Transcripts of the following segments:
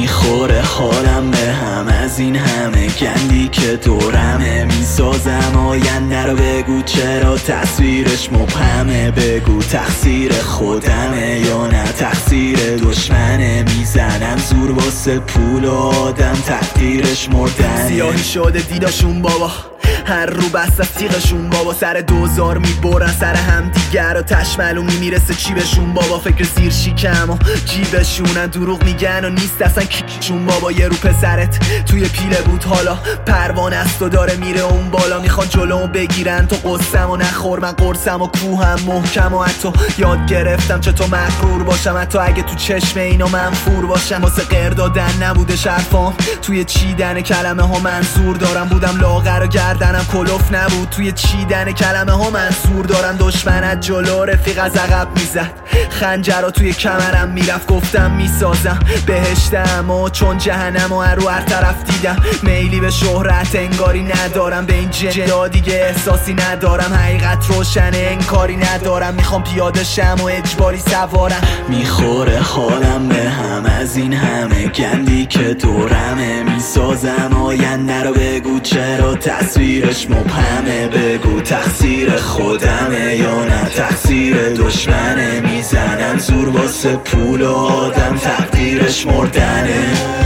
میخوره حالم به هم از این همه گندی که دورمه. میسازم آینده رو، بگو چرا تصویرش مبهمه. بگو تقصیر خودمه یا نه تقصیر دشمنه. میزنم زور واسه پول و آدم تقدیرش مردنه. سیاهی شده دیداشون بابا، هر رو بست از تیغشون بابا. سر دوزار میبرن سر هم دیگر و تشملومی میرسه چیبشون بابا. فکر زیر شیکم و جیبشونن، دروغ میگن و نیست اصلا کیشون بابا. یه رو پسرت توی پیله بود حالا پروانه است و داره میره اون بالا. میخوان جلومو بگیرن تو قصم و نخور، من قرصم و کوهم محکم و حتی یاد گرفتم چطور مغرور باشم. حتی اگه تو چشم اینا منفور باشم. واسه غیر دادن نبوده شرفام، توی چیدن کلمه ها منظور دارم. بودم لاغر و گردنم کلوف نبود، توی چیدن کلمه ها منظور دارم. دشمنت جلو رفیق از عقب میزد، خنجر رو توی کمرم میرفت. گفتم میسازم بهشتم و چون جهنم و رو هر طرف دیدم. میلی به شهرت انگاری ندارم، به این جدا دیگه احساسی ندارم. حقیقت روشنه انکاری ندارم، میخوام پیاده شم و اجباری سوارم. میخوره حالم به هم از این همه گندی که دورمه. میسازم آینده رو، بگو چرا تصویرش مبهمه. بگو تقصیر خودمه یا نه تقصیر دشمنه. میزنم زور واسه پول و آدم تقدیرش مردنه.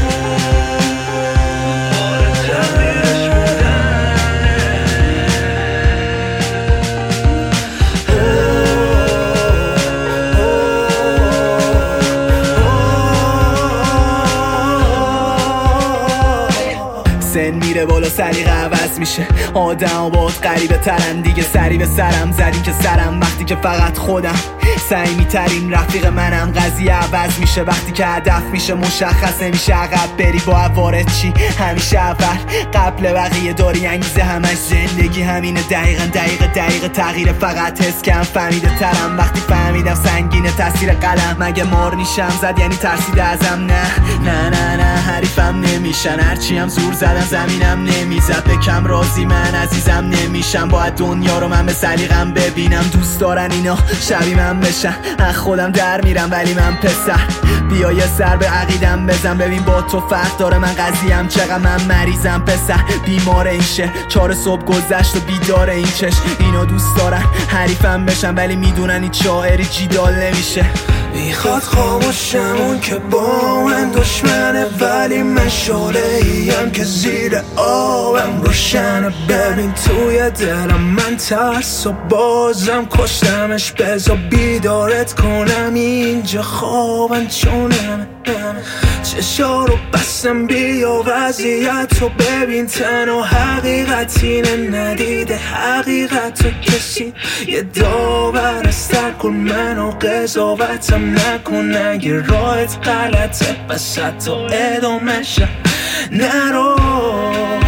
سن میره بالا سلیقه عوض میشه، آدم باید غریبه ترن دیگه. سری به سرم زدین که سرم وقتی که فقط خودم صمیمی ترین رفیق منم. قضیه عوض میشه وقتی که هدف میشه مشخص نمیشه. عقب بری با وارد چی همیشه اول قبل بقیه داری انگیزه. همش زندگی همینه دقیقه تغییر فقط حس کم فهمیده ترم. وقتی فهمیدم سنگینه تاثیر قلم. مگه مار نیشم زد یعنی ترسیده ازم؟ نه حریفم نمیشن. هرچی هم زور زدم زمینم نمیزد. بکم راضی من عزیزم نمیشم. باید دنیا رو من به سلیقم ببینم. دوست دارن اینا شبیه من بشن، از خودم در میرم ولی من پسر. بیا یه سر به عقیدم بزن، ببین با تو فرق داره. من قضیم چقدر من مریضم پسر. بیمار این شه 4 صبح گذشت و بیدار این چش. اینا دوست دارن حریفم بشن ولی میدونن این شاعری جیدال نمیشه. میخواد خاموشم اون که با من دشمنه، ولی من شعله ایم که زیر آبم روشنه. ببین توی دلم من ترس و بازم کشتمش. بذار بیدارت کنم اینجا خوابم چونم. چشا رو بستم بیا وضعیت رو ببین. تنها حقیقت اینه ندیده حقیقت رو کسی. یه داور از ترکن منو قضاوتم نکن. اگه راهت غلطه پس حتی ادامه نرو.